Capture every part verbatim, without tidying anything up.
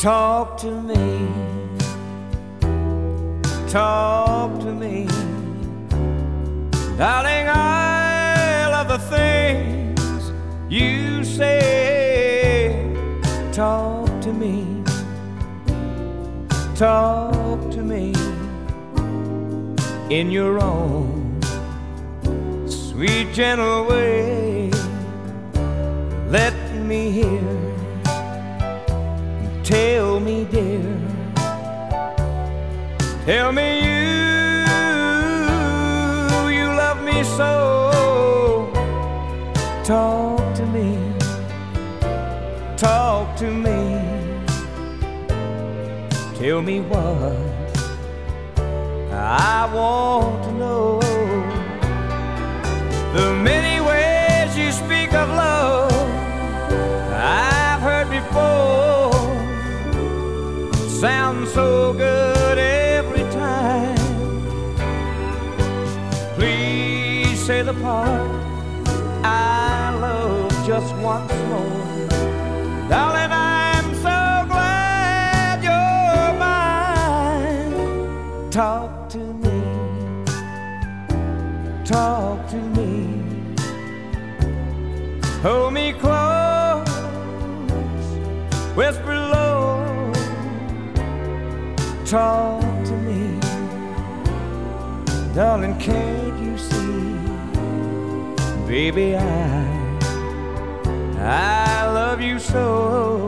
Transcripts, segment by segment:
Talk to me, talk to me, darling. I love the things you say. Talk to me, talk to me in your own sweet, gentle way. Let me hear. Tell me, dear, tell me you, you love me so. Talk to me, talk to me, tell me what I want to know. The many ways you speak of love I've heard before. Sounds so good every time. Please say the part I love just once more. Darling, I'm so glad you're mine. Talk to me, talk to me, hold me close, whisper low. Talk to me, darling, can't you see, baby, I, I love you so.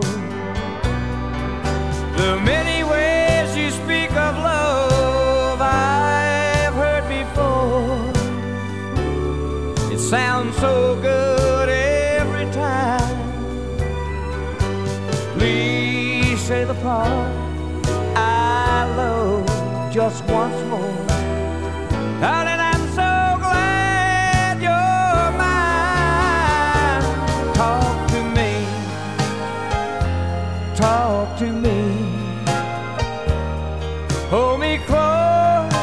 The many ways you speak of love I've heard before. It sounds so good every time. Please say the part I love just once more. Darling, I'm so glad you're mine. Talk to me, talk to me, hold me close,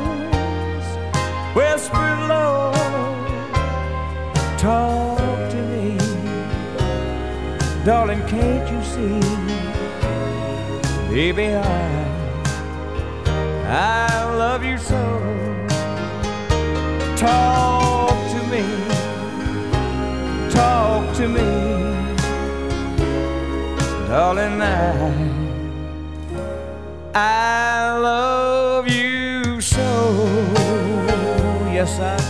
whisper low. Talk to me, darling, can't you see, baby, I, I love you so. Talk to me, talk to me, darling, I, I love you so. Yes, I